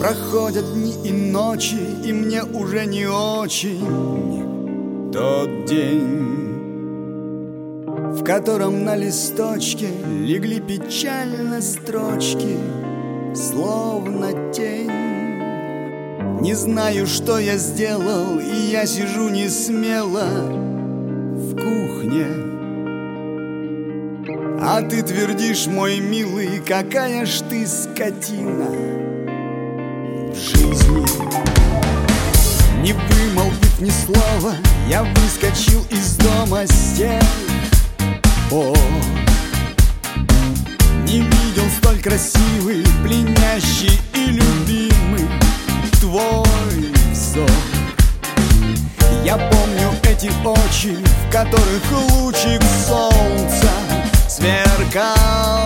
Проходят дни и ночи, и мне уже не очень тот день, в котором на листочке легли печально строчки, словно тень. Не знаю, что я сделал, и я сижу не смело в кухне. А ты твердишь, мой милый, какая ж ты скотина в жизни. Не вымолвив ни слова, я выскочил из дома с тех пор. Не видел столь красивый, пленящий и любимый твой взор. Я помню эти очи, в которых лучик солнца сверкал.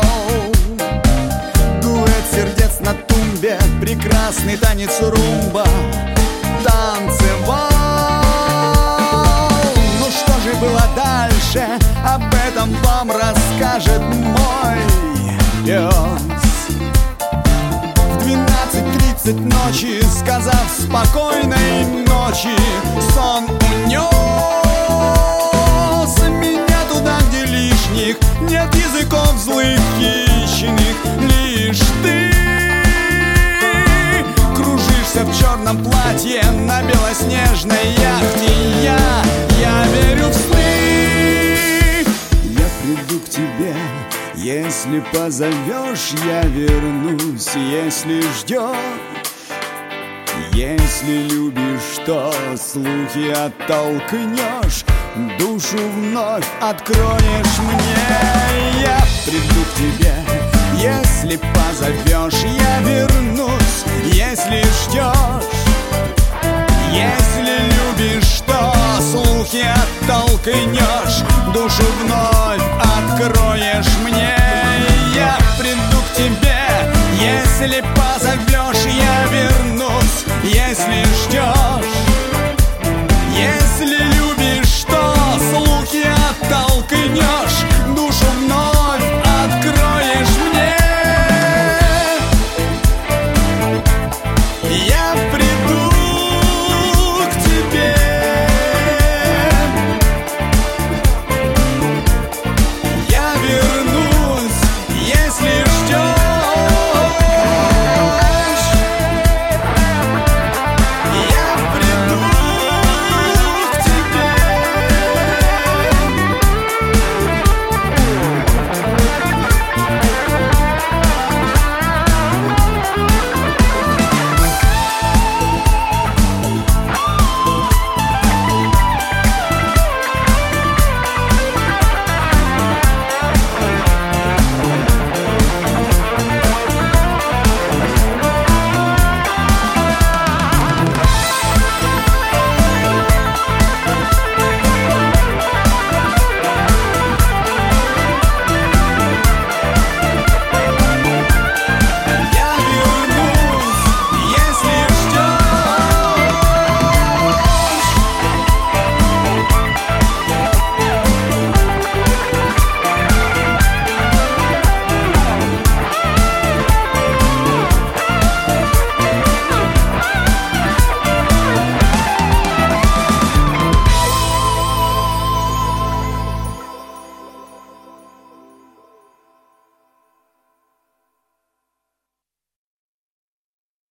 Дуэт сердец на тумбе, прекрасный танец румба танцевал. Ну что же было дальше, об этом вам расскажет мой пес. В 12:30 ночи, сказав спокойной ночи, сон унес меня туда, где лишних нет языков злых хищных. Лишь ты кружишься в черном платье на белоснежной яхте. Я верю в сны. Я приду к тебе, если позовешь, я вернусь. Если ждешь, если любишь, то слухи оттолкнешь, душу вновь откроешь мне. Я приду к тебе, если позовешь, я вернусь. Если ждешь, если любишь, то слухи оттолкнешь, душу вновь откроешь мне. Я приду к тебе, если позовешь.